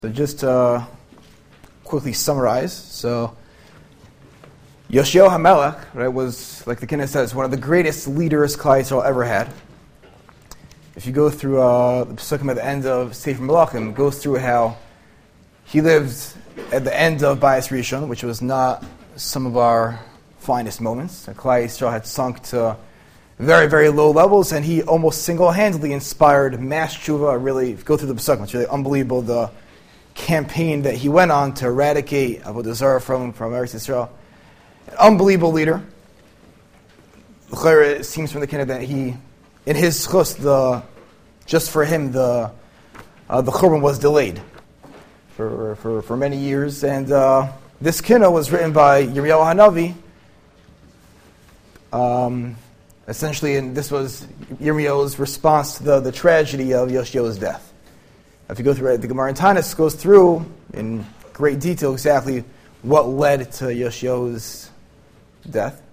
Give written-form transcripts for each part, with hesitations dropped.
So just to quickly summarize, so Yoshio HaMelech, right, was, like the Kinnah says, one of the greatest leaders Klal Yisrael ever had. If you go through the Pesukim at the end of Sefer Melachim, it goes through how he lived at the end of Bayis Rishon, which was not some of our finest moments. Klal Yisrael had sunk to very, very low levels, and he almost single-handedly inspired mass tshuva. Really, if you go through the Pesukim, it's really unbelievable, the campaign that he went on to eradicate Avodah Zarah from Eretz Yisrael. An unbelievable leader. It seems from the Kinnah that he, in his chus, just for him, the Churban was delayed for many years. And this Kinnah was written by Yirmiyahu Hanavi. Essentially, and this was Yirmiyahu's response to the tragedy of Yoshio's death. If you go through it, the Gemara in Tanis goes through in great detail exactly what led to Yoshio's death.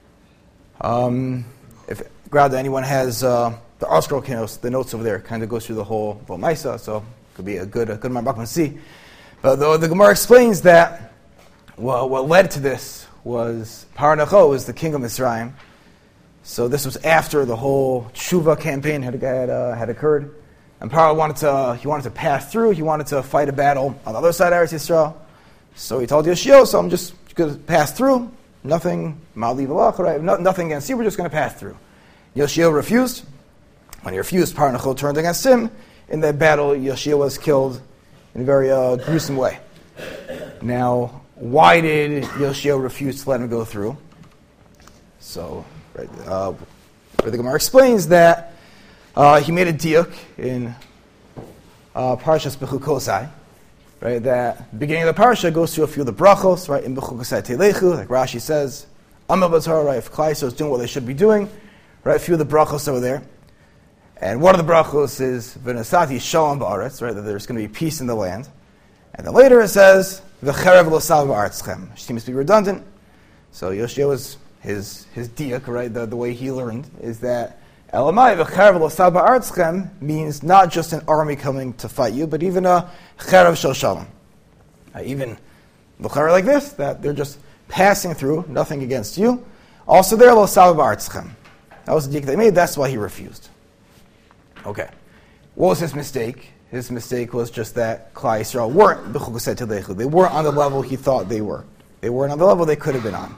If anyone has the Arskral Kinos, the notes over there kind of goes through the whole Maisa, so it could be a good Marbach to see. But the Gemara explains that what led to this was Parnacho was the king of Mitzrayim. So this was after the whole Tshuva campaign had occurred. And Paro wanted to pass through. He wanted to fight a battle on the other side of Eretz Yisrael. So he told Yoshio, so I'm just going to pass through. Nothing, nothing against you. We're just going to pass through. Yoshio refused. When he refused, Paro turned against him. In that battle, Yoshio was killed in a very gruesome way. Now, why did Yoshio refuse to let him go through? So, where the Gemara explains that he made a diuk in Parshas Bechukosai, right? That beginning of the parsha goes through a few of the brachos, right? In Bechukosai Telechu, like Rashi says, Amel B'Torah, right? If Klal Yisrael is doing what they should be doing, right? A few of the brachos over there, and one of the brachos is V'Nasati Shalom Ba'aretz, right? That there's going to be peace in the land, and then later it says V'Cherev L'Sal Ba'aretzchem, which seems to be redundant. So Yoshio was his diuk, right? The way he learned is that Elamai v'cherev l'sal ba'aretzchem means not just an army coming to fight you, but even a cherev shel shalom. Even l'cherev like this, that they're just passing through, nothing against you. Also there, l'sal ba'aretzchem. That was the diuk they made, that's why he refused. Okay. What was his mistake? His mistake was just that Klal Yisrael weren't b'chukosei telechu. They weren't on the level he thought they were. They weren't on the level they could have been on.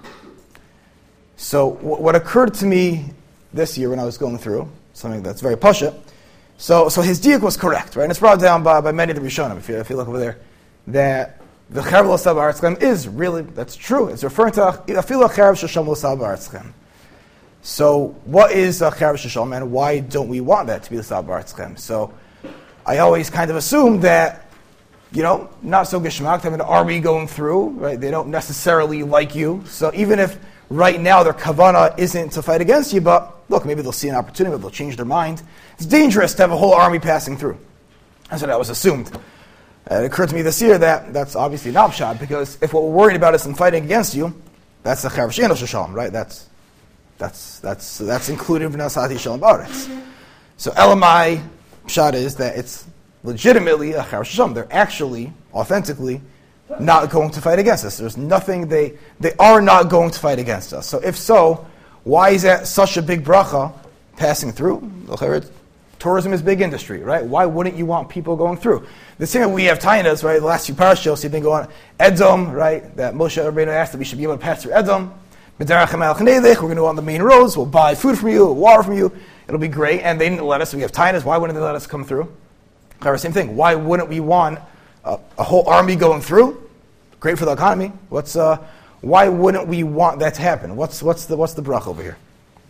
So what occurred to me this year when I was going through, something that's very pasha. So his diuk was correct, right? And it's brought down by many of the Rishonim, if you look over there, that the Cherev L'Sal Ba'aretzchem is really, that's true. It's referring to Afilu Cherev Sheshalom L'Sal Ba'aretzchem. So what is a Cherev Sheshalom, and why don't we want that to be L'Sal Ba'aretzchem? So I always kind of assume that, not so geschmack to have an army going through, right? They don't necessarily like you. So even if right now their kavana isn't to fight against you, but look, maybe they'll see an opportunity, maybe they'll change their mind. It's dangerous to have a whole army passing through. That's what that was assumed. It occurred to me this year that that's obviously an upshot, because if what we're worried about is them fighting against you, that's the cherev she'eino shalom, right? That's included in V'Nasati Shalom Ba'aretz. So Elamai pshat is that it's legitimately a cherev shalom. They're actually, authentically, not going to fight against us. There's nothing, they are not going to fight against us. So if so, why is that such a big bracha passing through? Tourism is big industry, right? Why wouldn't you want people going through? The same way we have tainas, right? The last few parashos, you've been going Edom, right? That Moshe Rabbeinu asked that we should be able to pass through Edom. We're going to go on the main roads, we'll buy food from you, water from you, it'll be great. And they didn't let us, so we have tainas, why wouldn't they let us come through? Same thing, why wouldn't we want a whole army going through? Great for the economy. Why wouldn't we want that to happen? What's the bracha over here?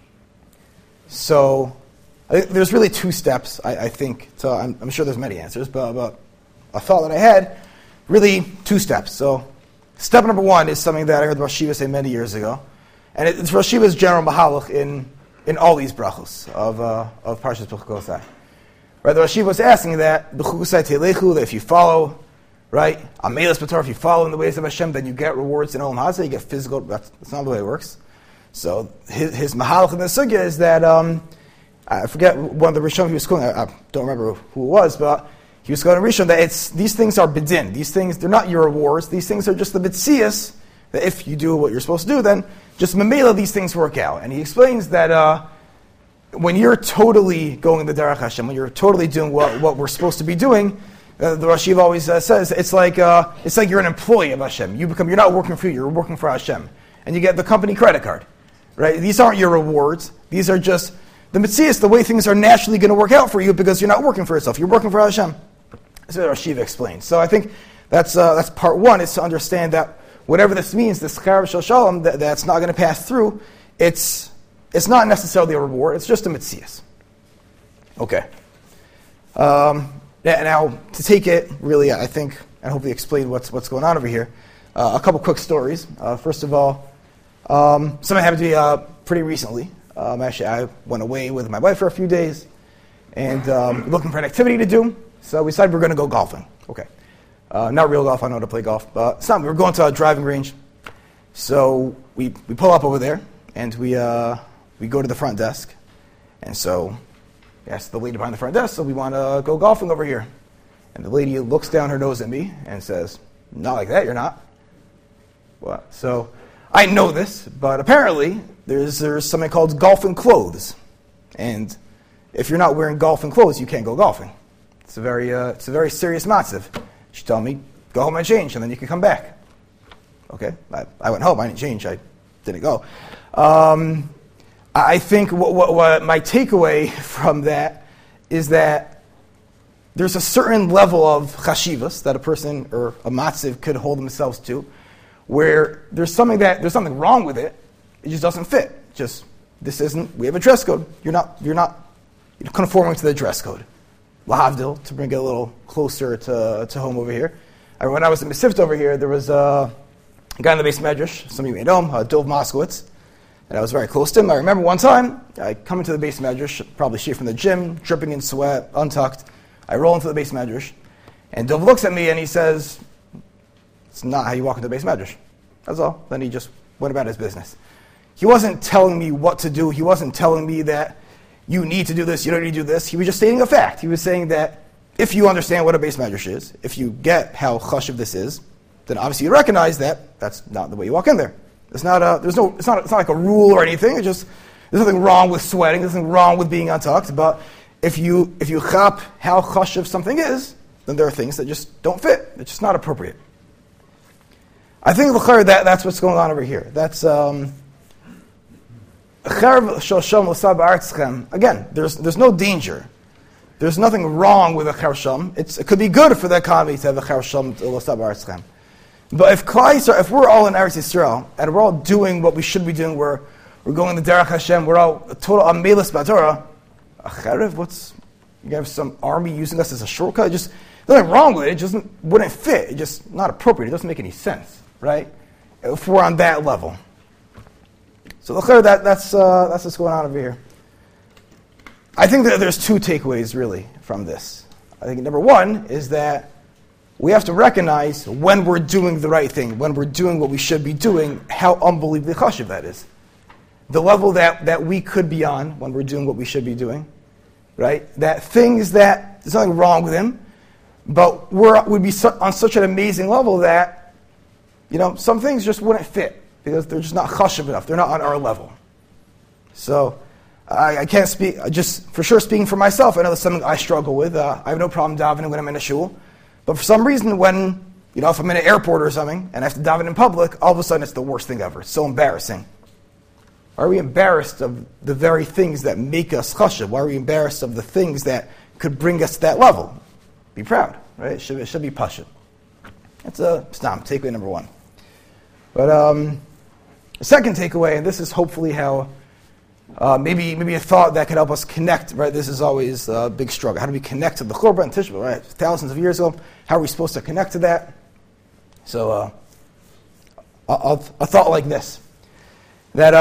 So I think there's really two steps. I think. So I'm sure there's many answers, but a thought that I had, really two steps. So step number one is something that I heard Rosh Yeshiva say many years ago, and it's Rosh Yeshiva's general mahalach in all these brachos of Parshas Bechukosai. Right, the Rosh Yeshiva was asking that Bechukosai Telechu, that if you follow, right, Amelas B'Torah, if you follow in the ways of Hashem, then you get rewards in Olam Hazeh, you get physical, that's not the way it works. So his mahalach in the sugya is that, I forget one of the Rishonim he was quoting, I don't remember who it was, but he was going to Rishon that these things are bedin. These things, they're not your rewards. These things are just the mitzias, that if you do what you're supposed to do, then just memela these things work out. And he explains that when you're totally going in the Derech Hashem, when you're totally doing what we're supposed to be doing, the Rosh Yeshiva always says it's like you're an employee of Hashem. You're not working for you, you're working for Hashem. And you get the company credit card. Right? These aren't your rewards. These are just the mitzias, the way things are naturally going to work out for you because you're not working for yourself. You're working for Hashem. That's what Rosh Yeshiva explains. So I think that's part one, is to understand that whatever this means, this Charav Shel Shalom, that's not going to pass through, it's not necessarily a reward, it's just a mitzias. Okay. Now, to take it, really, I think, and hopefully explain what's going on over here, a couple quick stories. First of all, something happened to me pretty recently. Actually, I went away with my wife for a few days, and looking for an activity to do, so we decided we were going to go golfing. Okay. Not real golf, I know how to play golf, but we were going to a driving range. So we pull up over there, and we go to the front desk, and so asked the lady behind the front desk, so we want to go golfing over here. And the lady looks down her nose at me and says, "Not like that, you're not." What? So I know this, but apparently there's something called golfing clothes. And if you're not wearing golfing clothes, you can't go golfing. It's a very serious matziv. She told me, "Go home and change, and then you can come back." Okay, I went home, I didn't change, I didn't go. I think what my takeaway from that is that there's a certain level of chashivas that a person or a matziv could hold themselves to, where there's something wrong with it. It just doesn't fit. We have a dress code. You're not conforming to the dress code. Lahavdil, to bring it a little closer to home over here. When I was in Mesivta over here, there was a guy in the base medrash, some of you may know him, Dov Moskowitz. And I was very close to him. I remember one time, I come into the base medrash, probably straight from the gym, dripping in sweat, untucked. I roll into the base medrash, and Dov looks at me and he says, "It's not how you walk into the base medrash." That's all. Then he just went about his business. He wasn't telling me what to do. He wasn't telling me that you need to do this, you don't need to do this. He was just stating a fact. He was saying that if you understand what a base medrash is, if you get how chashuv this is, then obviously you recognize that that's not the way you walk in there. It's not like a rule or anything. There's nothing wrong with sweating. There's nothing wrong with being untucked. But if you chap how chashuv something is, then there are things that just don't fit. It's just not appropriate. I think that's what's going on over here. That's again. There's no danger. There's nothing wrong with a charav shalom. It could be good for the economy to have a charav shalom l'sab ba'aretzchem. But if we're all in Eretz Yisrael and we're all doing what we should be doing, we're going the Derech Hashem, we're all total amelis b'Torah, a cherev, you have some army using us as a shortcut? There's nothing wrong with it. It wouldn't fit. It's just not appropriate. It doesn't make any sense, right? If we're on that level. So that's what's going on over here. I think that there's two takeaways really from this. I think number one is that we have to recognize when we're doing the right thing, when we're doing what we should be doing, how unbelievably chashuv that is. The level that we could be on when we're doing what we should be doing, right? That things that, there's nothing wrong with him, but we'd be on such an amazing level that, some things just wouldn't fit because they're just not chashuv enough. They're not on our level. So I can't speak, just for sure speaking for myself, I know that's something I struggle with. I have no problem davening when I'm in a shul. But for some reason, when, if I'm in an airport or something, and I have to daven in public, all of a sudden it's the worst thing ever. It's so embarrassing. Why are we embarrassed of the very things that make us chashuv? Why are we embarrassed of the things that could bring us to that level? Be proud, right? It should be pashut. That's takeaway number one. But the second takeaway, and this is hopefully how, maybe a thought that could help us connect, right? This is always a big struggle. How do we connect to the Churban and Tisha B'Av, right? Thousands of years ago. How are we supposed to connect to that? So, a thought like this. That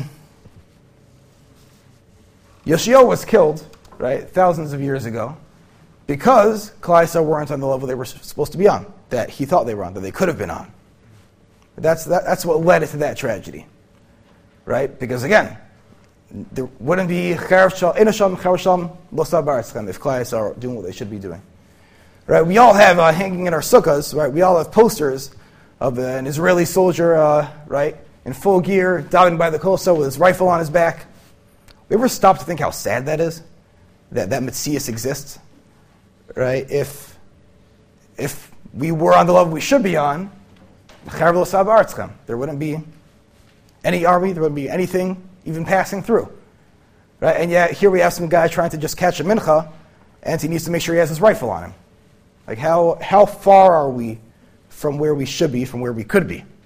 Yoshio was killed, right, thousands of years ago, because Klal Yisrael weren't on the level they were supposed to be on, that he thought they were on, that they could have been on. That's what led it to that tragedy, right? Because again, there wouldn't be charav shalom l'sab ba'aretzchem if Klal Yisrael are doing what they should be doing. Right? We all have hanging in our sukkahs, right? We all have posters of an Israeli soldier, right, in full gear, diving by the Kosa with his rifle on his back. We ever stop to think how sad that is? That Metzias exists? Right? If we were on the level we should be on, there wouldn't be any army, there wouldn't be anything even passing through. Right? And yet here we have some guy trying to just catch a mincha, and he needs to make sure he has his rifle on him. Like how far are we from where we should be, from where we could be?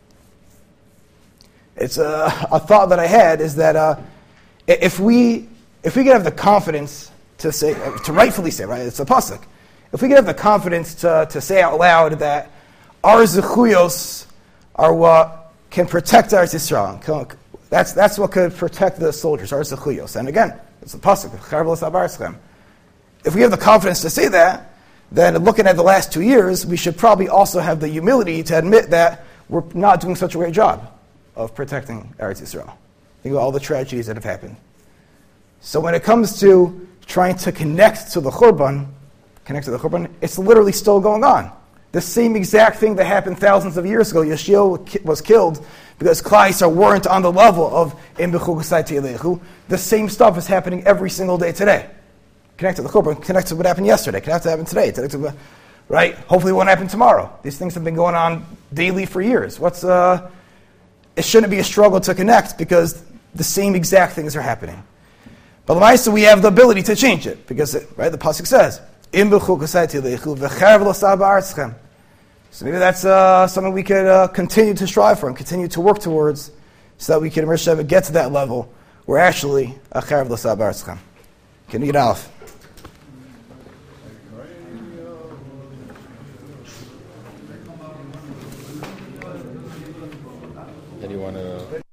It's a thought that I had is that if we could have the confidence to say, to rightfully say, right, it's a pasuk. If we could have the confidence to say out loud that our zechuyos are what can protect our Yisrael. That's what could protect the soldiers, our zechuyos. And again, it's a pasuk. If we have the confidence to say that, then looking at the last 2 years, we should probably also have the humility to admit that we're not doing such a great job of protecting Eretz Yisrael. Think about all the tragedies that have happened. So when it comes to trying to connect to the Churban, it's literally still going on. The same exact thing that happened thousands of years ago. Yeshiel was killed because Klal Yisrael weren't on the level of Im B'chu G'sai Te'elechu. The same stuff is happening every single day today. Connect to the Churban, connect to what happened yesterday, connect to what happened today, right? Hopefully it won't happen tomorrow. These things have been going on daily for years. It shouldn't be a struggle to connect because the same exact things are happening. But L'maisa, we have the ability to change it because, right, the pasuk says, "Im b'chu k'sai tilechu v'charev l'sah ba'aretzchem." So maybe that's something we could continue to strive for and continue to work towards, so that we can get to that level where actually charev l'sah ba'aretzchem. Can you get off? Anyone?